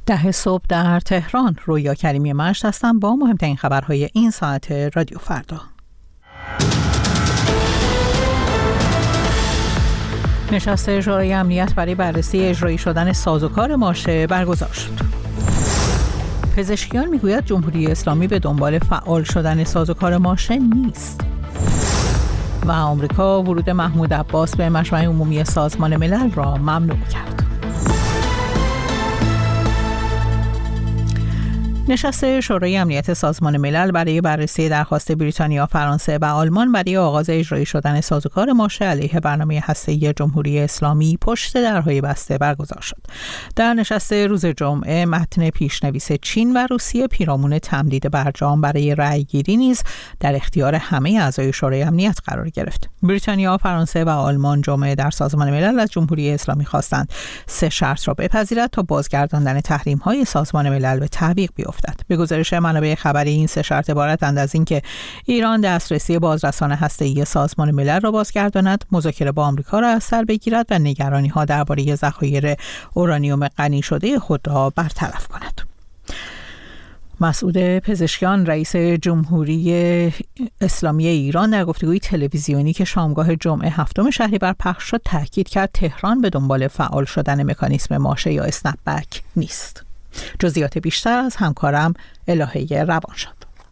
10 صبح در تهران. رویا کریمی مشت هستم با مهمترین خبرهای این ساعت رادیو فردا. نشست شورای امنیت برای بررسی اجرایی شدن سازوکار ماشه برگزار شد. پزشکیان میگوید جمهوری اسلامی به دنبال فعال شدن سازوکار ماشه نیست. و آمریکا ورود محمود عباس به مجمع عمومی سازمان ملل را ممنوع کرد. نشست شورای امنیت سازمان ملل برای بررسی درخواست بریتانیا، فرانسه و آلمان برای آغاز اجرایی شدن سازوکار ماشه علیه برنامه هسته‌ای جمهوری اسلامی پشت درهای بسته برگزار شد. در نشست روز جمعه متن پیشنویس چین و روسیه پیرامون تمدید برجام برای رأی‌گیری نیز در اختیار همه اعضای شورای امنیت قرار گرفت. بریتانیا، فرانسه و آلمان جمعه در سازمان ملل از جمهوری اسلامی خواستند 3 شرط را بپذیرد تا بازگرداندن تحریم‌های سازمان ملل به تعویق بیفتد. به گزارش منابع خبری این 3 شرط عبارتند از اینکه ایران دسترسی بازرسان هسته‌ای سازمان ملل را بازگرداند، مذاکره با آمریکا را از سر بگیرد و نگرانی‌ها درباره ذخایر اورانیوم غنی شده خود را برطرف کند. مسعود پزشکیان، رئیس جمهوری اسلامی ایران، در گفتگوی تلویزیونی که شامگاه جمعه 7 شهریور پخش شد تاکید کرد تهران به دنبال فعال شدن مکانیسم ماشه یا اسنپ بک نیست. جزئیات بیشتر از همکارم الهه روانشاد.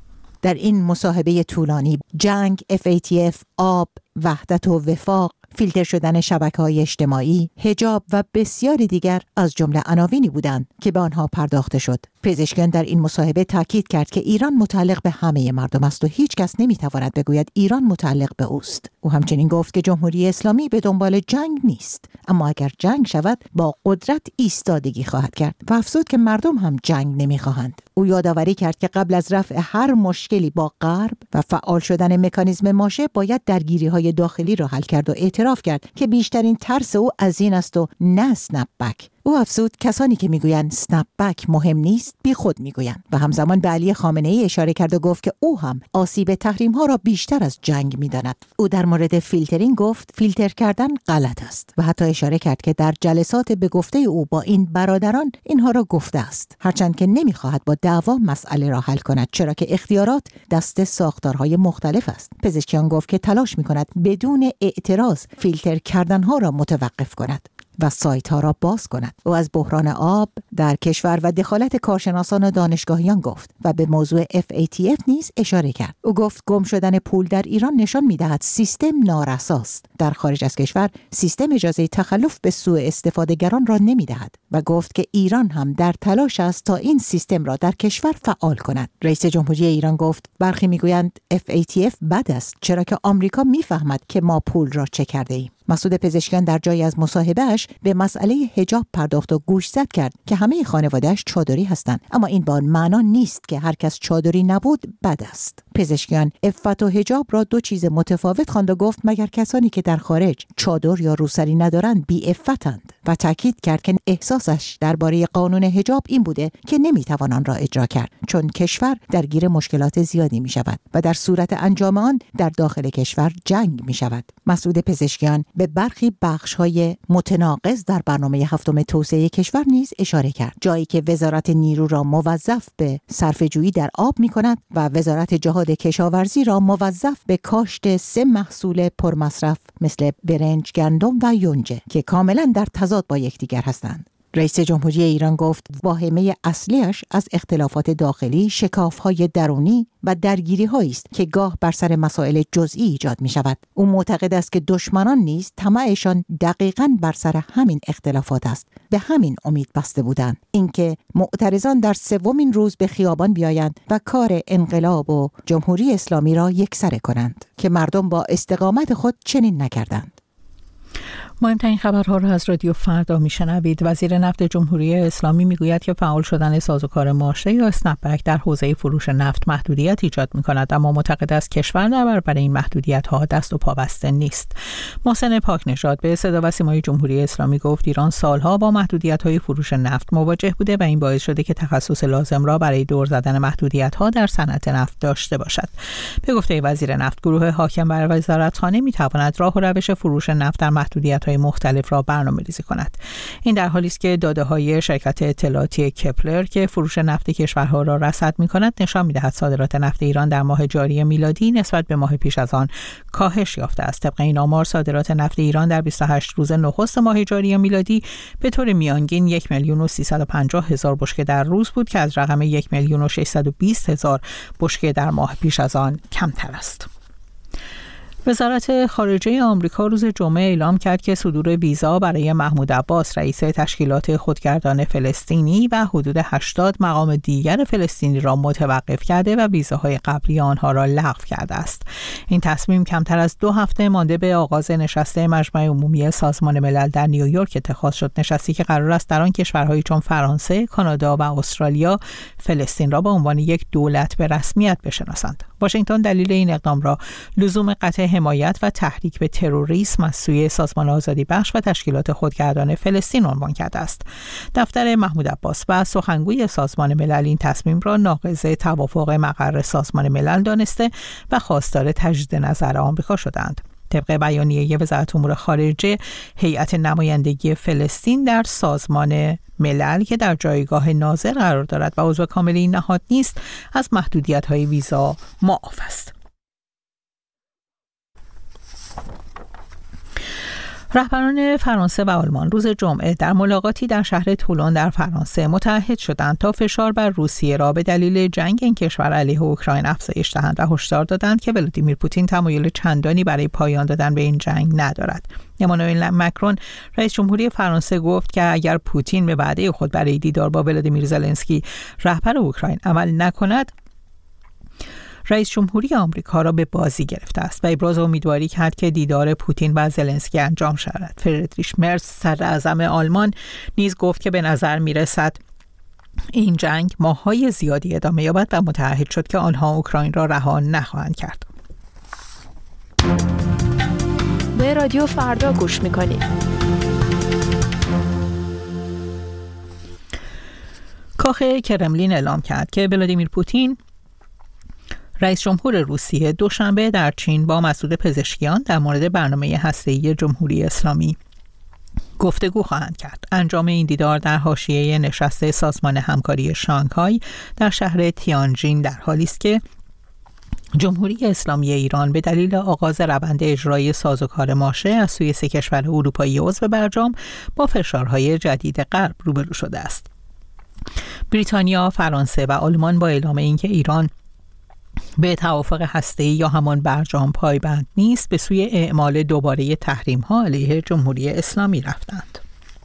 در این مصاحبه طولانی جنگ، FATF، آب، وحدت و وفاق، فیلتر شدن شبکه‌های اجتماعی، حجاب و بسیاری دیگر از جمله عناوینی بودند که به آنها پرداخته شد. پزشکیان در این مصاحبه تاکید کرد که ایران متعلق به همه مردم است و هیچ کس نمیتواند بگوید ایران متعلق به اوست. او همچنین گفت که جمهوری اسلامی به دنبال جنگ نیست، اما اگر جنگ شود با قدرت ایستادگی خواهد کرد و افزود که مردم هم جنگ نمیخواهند. او یادآوری کرد که قبل از رفع هر مشکلی با غرب و فعال شدن مکانیزم ماشه باید درگیری‌های داخلی را حل کرد و اعتراف کرد که بیشترین ترس او از این است و نه اسنپ بک. او افزود کسانی که میگویند اسنپ بک مهم نیست بی خود میگویند و همزمان به علی خامنه‌ای اشاره کرد و گفت که او هم آسیب تحریم‌ها را بیشتر از جنگ می‌داند. او در مورد فیلترینگ گفت فیلتر کردن غلط است و حتی اشاره کرد که در جلسات به گفته او با این برادران اینها را گفته است، هرچند که نمی‌خواهد با دعوا مسئله را حل کند چرا که اختیارات دست ساختارهای مختلف است. پزشکیان گفت که تلاش می‌کند بدون اعتراض فیلتر کردن‌ها را متوقف کند و سایت ها را باز کند. او از بحران آب در کشور و دخالت کارشناسان و دانشگاهیان گفت و به موضوع FATF نیز اشاره کرد. او گفت گم شدن پول در ایران نشان می‌دهد سیستم نارساست. در خارج از کشور سیستم اجازه تخلف به سوء استفادهگران را نمی‌دهد و گفت که ایران هم در تلاش است تا این سیستم را در کشور فعال کند. رئیس جمهوری ایران گفت برخی می‌گویند FATF بد است چرا که آمریکا می‌فهمد که ما پول را چه کرده ایم. مسعود پزشکیان در جایی از مصاحبهش به مسئله حجاب پرداخت و گوشزد کرد که همه خانواده‌اش چادری هستند، اما این به آن معنا نیست که هر کس چادری نبود بد است. پزشکیان عفت و حجاب را 2 چیز متفاوت خواند و گفت مگر کسانی که در خارج چادر یا روسری ندارند بی عفتند و تاکید کرد که احساسش درباره قانون حجاب این بوده که نمیتوان آن را اجرا کرد چون کشور درگیر مشکلات زیادی می شود و در صورت انجام آن در داخل کشور جنگ می شود. مسعود پزشکیان به برخی بخش‌های متناقض در برنامه 7 توسعه کشور نیز اشاره کرد، جایی که وزارت نیرو را موظف به صرفه‌جویی در آب می‌کند و وزارت جهاد کشاورزی را موظف به کاشت 3 محصول پرمصرف مثل برنج، گندم و یونجه که کاملاً در تضاد با یکدیگر هستند. رئیس جمهوری ایران گفت واهمه اصلیش از اختلافات داخلی، شکاف‌های درونی و درگیری‌هایی است که گاه بر سر مسائل جزئی ایجاد می‌شود. او معتقد است که دشمنان نیز طمعشان دقیقاً بر سر همین اختلافات است. به همین امید بسته بودند اینکه معترضان در 3مین روز به خیابان بیایند و کار انقلاب و جمهوری اسلامی را یکسره کنند که مردم با استقامت خود چنین نکردند. مهمترین خبرها را از رادیو فردا میشنوید. وزیر نفت جمهوری اسلامی میگوید که فعال شدن سازوکار ماشه یا اسنپ بک در حوزه فروش نفت محدودیت ایجاد میکند، اما معتقد است کشور در برابر این محدودیت ها دست و پا بسته نیست. محسن پاکنژاد به صدا و سیمای جمهوری اسلامی گفت ایران سالها با محدودیت های فروش نفت مواجه بوده و این باعث شده که تخصص لازم را برای دور زدن محدودیت ها در صنعت نفت داشته باشد. به گفته وزیر نفت، گروه حاکم بر وزارتخانه میتواند راه و روش فروش نفت در محدودیت فعالیت‌های مختلف را برنامه‌ریزی کند. این در حالی است که داده‌های شرکت اطلاعاتی کپلر که فروش نفت کشورها را رصد می‌کند نشان می‌دهد صادرات نفت ایران در ماه جاری میلادی نسبت به ماه پیش از آن کاهش یافته است. طبق این آمار صادرات نفت ایران در 28 روز نخست ماه جاری میلادی به طور میانگین 1,350,000 بشکه در روز بود که از رقم 1,620,000 بشکه در ماه پیش از آن کمتر است. وزارت خارجه آمریکا روز جمعه اعلام کرد که صدور ویزا برای محمود عباس رئیس تشکیلات خودگردان فلسطینی و حدود 80 مقام دیگر فلسطینی را متوقف کرده و ویزاهای قبلی آنها را لغو کرده است. این تصمیم کمتر از 2 هفته مانده به آغاز نشست مجمع عمومی سازمان ملل در نیویورک اتخاذ شد، نشستی که قرار است در آن کشورهایی چون فرانسه، کانادا و استرالیا فلسطین را به عنوان یک دولت به رسمیت بشناسند. واشنگتن دلیل این اقدام را لزوم قطع حمایت و تحریک به تروریسم از سوی سازمان آزادی بخش و تشکیلات خودگردان فلسطین عنوان کرده است. دفتر محمود عباس و سخنگوی سازمان ملل این تصمیم را ناقض توافق مقر سازمان ملل دانسته و خواستار تجدید نظر آمریکا شدند. طبق بیانیه وزارت امور خارجه، هیئت نمایندگی فلسطین در سازمان ملل که در جایگاه ناظر قرار دارد و عضو کامل این نهاد نیست، از محدودیت‌های ویزا معاف است. رهبران فرانسه و آلمان روز جمعه در ملاقاتی در شهر تولون در فرانسه متعهد شدند تا فشار بر روسیه را به دلیل جنگ این کشور علیه اوکراین افزایش دهند و هشدار دادند که ولادیمیر پوتین تمایل چندانی برای پایان دادن به این جنگ ندارد. امانوئل مکرون رئیس جمهوری فرانسه گفت که اگر پوتین به وعده خود برای دیدار با ولادیمیر زلنسکی رهبر اوکراین عمل نکند، رئیس جمهوری آمریکا را به بازی گرفته است و ابراز امیدواری کرد که دیدار پوتین و زلنسکی انجام شود. فریدریش مرز صدراعظم آلمان نیز گفت که به نظر می‌رسد این جنگ ماه‌های زیادی ادامه یابد و متعهد شد که آنها اوکراین را رها نخواهند کرد. به رادیو فردا گوش می‌کنید. کاخ کرملین اعلام کرد که ولادیمیر پوتین رئیس جمهور روسیه دوشنبه در چین با مسئول پزشکیان در مورد برنامه هسته‌ای جمهوری اسلامی گفتگو خواهند کرد. انجام این دیدار در حاشیه نشست سازمان همکاری شانگهای در شهر تیانجین در حالی است که جمهوری اسلامی ایران به دلیل آغاز روند اجرای سازوکار ماشه از سوی 3 کشور اروپایی عضو برجام با فشارهای جدید غرب روبرو شده است. بریتانیا، فرانسه و آلمان با اعلام اینکه ایران به توافق هسته‌ای یا همان برجام پایبند نیست، به سوی اعمال دوباره تحریم‌ها علیه جمهوری اسلامی رفتند.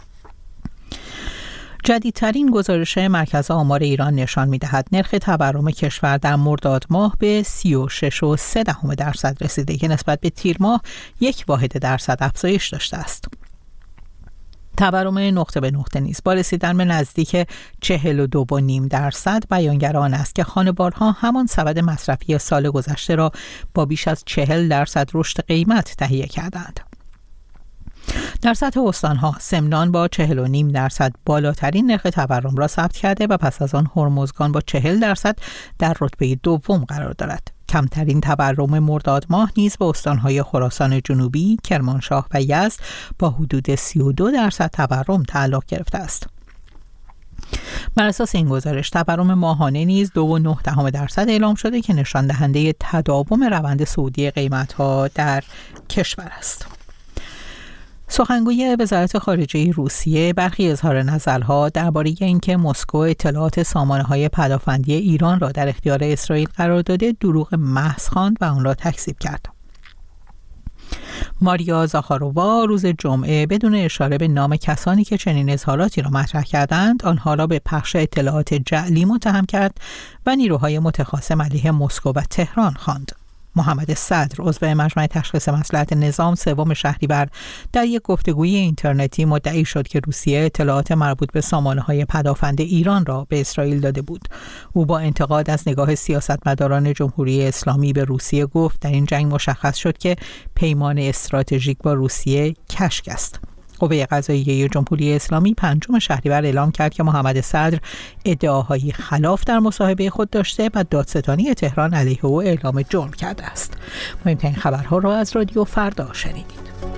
جدیدترین گزارش مرکز آمار ایران نشان می‌دهد نرخ تورم کشور در مرداد ماه به 36.3% رسیده که نسبت به تیر ماه 1% افزایش داشته است. تورم نقطه به نقطه نیز با رسیدن به نزدیک 42.5% بیانگر آن است که خانوارها همان سبد مصرفی سال گذشته را با بیش از 40% رشد قیمت تهیه کردند. در سطح استانها سمنان با 40.5% بالاترین نرخ تورم را ثبت کرده و پس از آن هرمزگان با 40% در رتبه دوم قرار دارد. کمترین تورم مرداد ماه نیز به استانهای خراسان جنوبی، کرمانشاه و یزد با حدود 32% تورم تعلق گرفته است. بر اساس این گزارش تورم ماهانه نیز 2.9% اعلام شده که نشان دهنده تداوم روند صعودی قیمت‌ها در کشور است. سخنگوی وزارت خارجه روسیه برخی اظهار نظرها درباره اینکه مسکو اطلاعات سامانه‌های پدافندی ایران را در اختیار اسرائیل قرار داده دروغ محض خواند و آن را تکذیب کرد. ماریا زاخارووا روز جمعه بدون اشاره به نام کسانی که چنین اظهاراتی را مطرح کردند، آنها را به پخش اطلاعات جعلی متهم کرد و نیروهای متخاصم علیه مسکو و تهران خواند. محمد صدر عضو مجمع تشخیص مصلحت نظام 3 شهریور در یک گفتگوی اینترنتی مدعی شد که روسیه اطلاعات مربوط به سامانه‌های پدافند ایران را به اسرائیل داده بود. او با انتقاد از نگاه سیاستمداران جمهوری اسلامی به روسیه گفت در این جنگ مشخص شد که پیمان استراتژیک با روسیه کشک است. قوه قضاییه جمهوری اسلامی 5 شهریور اعلام کرد که محمد صدر ادعاهایی خلاف در مصاحبه خود داشته و دادستانی تهران علیه او اعلام جرم کرده است. مهمترین خبرها را از رادیو فردا شنیدید.